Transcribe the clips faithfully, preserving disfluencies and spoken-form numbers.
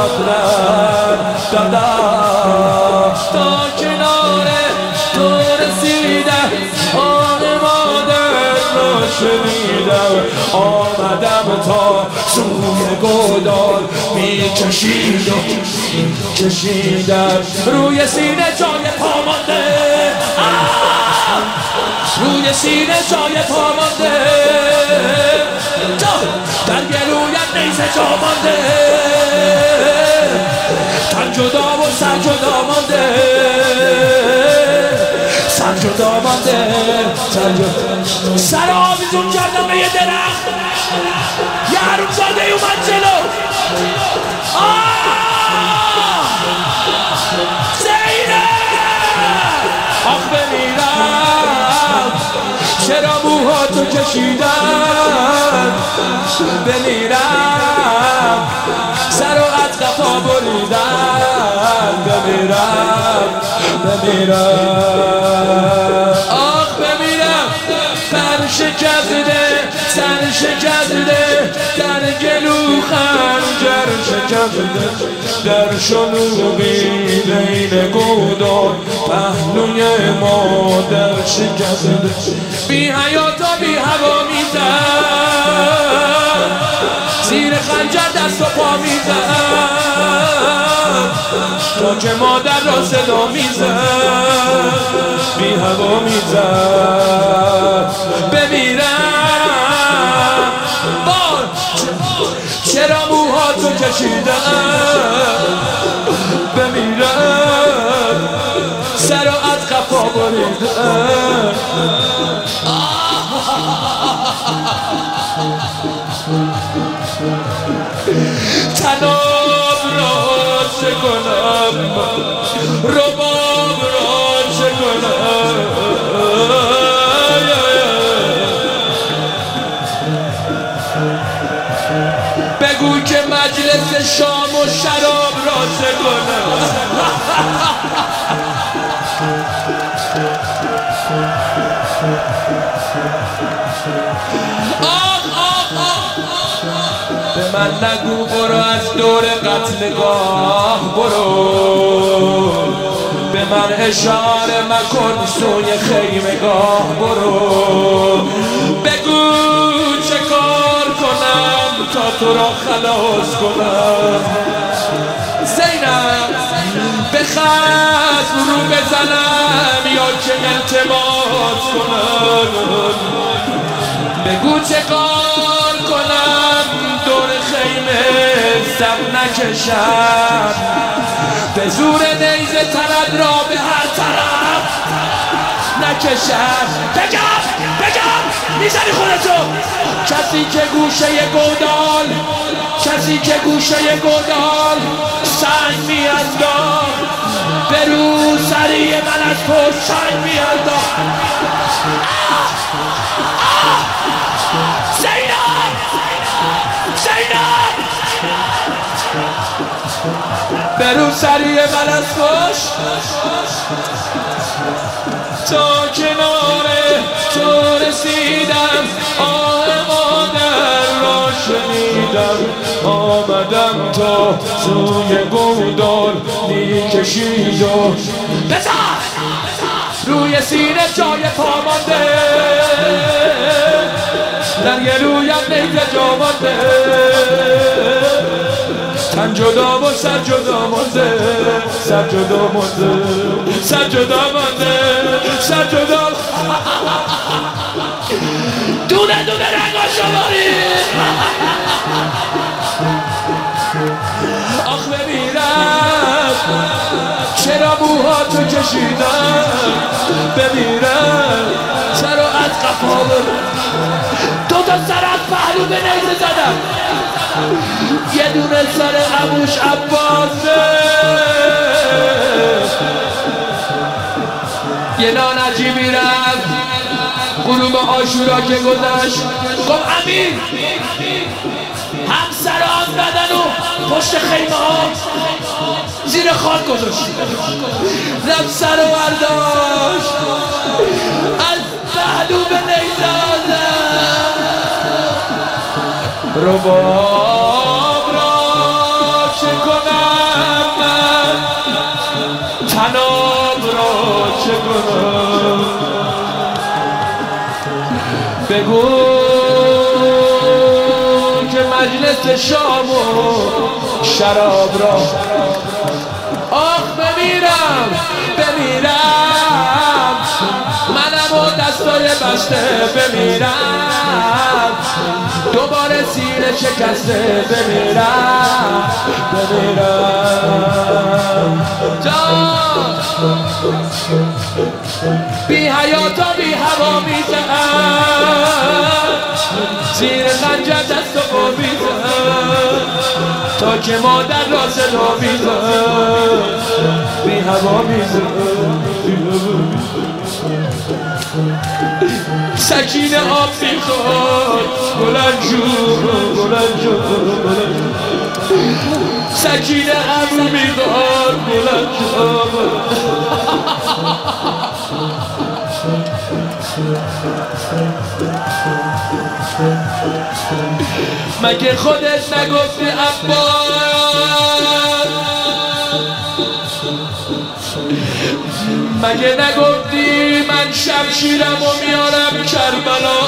مغرب دادم تا کنار تو رسیدم آن مادر را شنیدم آمدم تا سوی گودال میکشید و کشیدم روی سینه جای پا مانده روی سینه جای پا مانده در گلویم نیزه جا مانده تن جدا و سر جدا مانده سر جدا مانده سر جدا سر آویزون کردم به یه درخت یه حرومزاده اومد جلو آخ بمیرم چرا موهاتو کشیدم بمیرم سر و از قفا بریدم بمیرم بمیرم آخ بمیرم سر شکسته سر شکسته در گلو خنجر شکسته در شلوغی بین گودال پهلوی مادر شکسته بی حیاتا بی هوا میزن زیر خنجر دست و پا میزن تا که مادر را صدا میزن بی هوا میزن بمیرم بار چرا موهاتو کشیدم بمیرم سر و از قفا بریدم تناب را چه کنم رباب را چه کنم بگو که مجلس شام و شراب را چه کنم به من نگو برو از دور قتلگاه برو به من اشاره مکن سوی خیمگاه برو بگو چه کار کنم تا تو را خلاص کنم زینب به خصم رو بزنم یا که التماس کنم بگو چه کار کنم دور خیمه سب نکشم به زور نیزه ترد را به هر طرف نکشم بگم بگم میزنی خودتو کسی که گوشه گودال کسی که گوشه گودال سنگ میانداخت به رو سری من از پشت سنگ میانداخت زینب زینب به رو سری من از پشت تا کنار تو رسیدم آه مادر را شنیدم آمدم تا سوی گودال میکشید و بزن روی سینه جای پا مانده در گلویم نیزه جا مانده تن جدا و سر جدا مانده سر جدا مانده سر جدا مانده سر جدا دونه دونه رنگاشو باری آخ بمیرم چرا موهاتو کشیدم بمیرم سر و از قفا برم دو تا سر از پهلو به نیزه زدم یه دونه سر عموش عباسه یه نانجیبی رفت غروب عاشورا که گذشت گفت امیر همسران بدن و پشت خیمه ها زیر خاک گذاشت رفت سر و برداشت از پهلو به نیزه رباب را چه کنم بگو که مجلس شام و شراب را آخ بمیرم بمیرم منم و دستای بسته بمیرم دوباره سینه شکسته بمیرم بمیرم جان بی حیاتا بی هوا میزنم زیر خنجر دست و پا میزنم تا که مادر را صدا میزنم بی هوا میزنم سکینه آب میخواد بلند شو بلند شو سکینه ابرو میخواد بلند شو مگه خودت نگفتی عباس مگه نگفتی من شمشیرم و میارم کربلا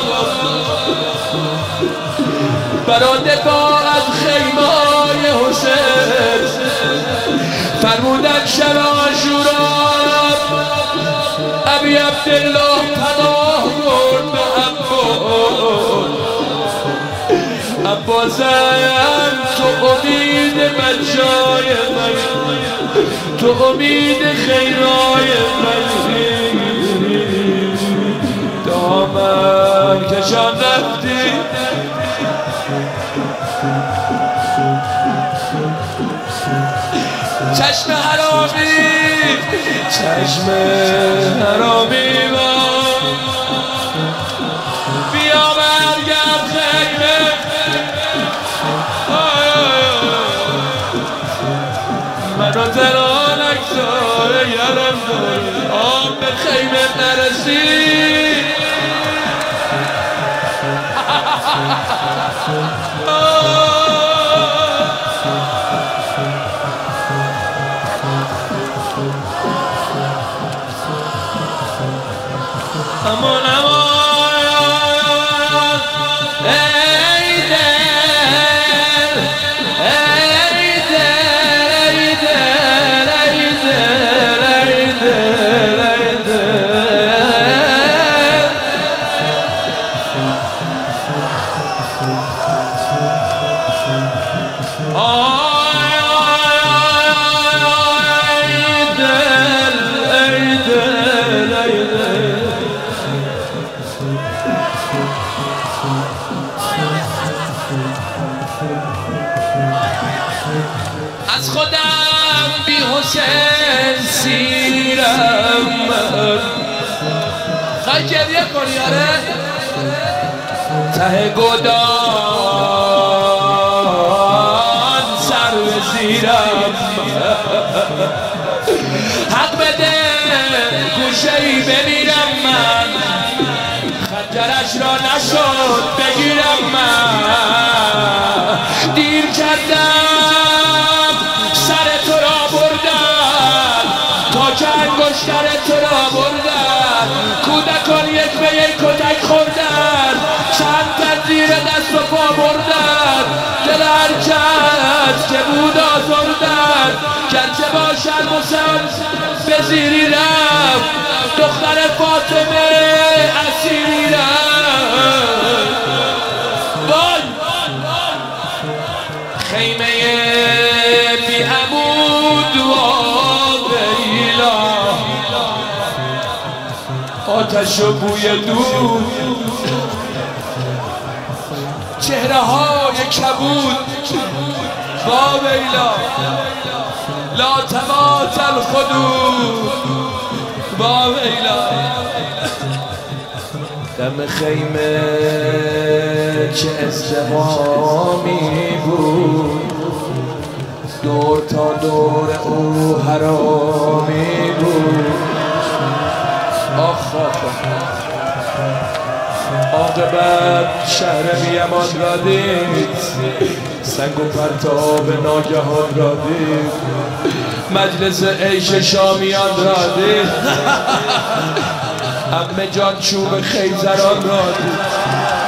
برا دفاع از خیمای حسین فرمودن شب عاشورا ابی عبدالله پناه برد به عباس عباسم تو امید بچای من تو امید خیرای من دامن کشان رفتی چشم حرامی چشم حرامی من بیا برگرد خیمه منو ترانک داره یارم داره آب به خیمه نرسی امان امان ای دل ای دل ای دل ای دل ای دل ای دل از خودم بی حسین سیرم خواهی گریه کنی آره ته گدان سر به زیرم حق بده گوشه‌ای بمیرم من خنجرش را نشد بگیرم من دیر کردم سر تو را بردن تا که انگشتر تو را بردن کودکان یک به یک کتک خوردن چند تن زیر دست و پا بردن دل هر کس که بود آزردن گرچه با شرم و سن به زیری رفت دختر فاطمه اسیری رفت وای خیمه بی عمود و ویلا آتش و بوی دود چهره های کبود با ویلا لا تمات الخدود با ویلا دم خیمه چه ازدحامی بود دور تا دور او حرامی بود آخ آخ عاقبت شهر بیمان را دید، سنگ و پرتاب ناگهان را دید، مجلس عیش شامیان را دید، عمه جان چوب خیزران را دید.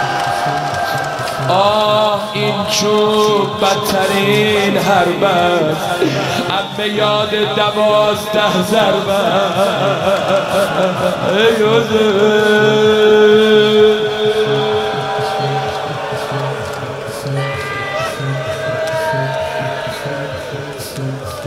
آه این چوب بدترین حرب است، عمه یاد دوازده ضربه. ای حضور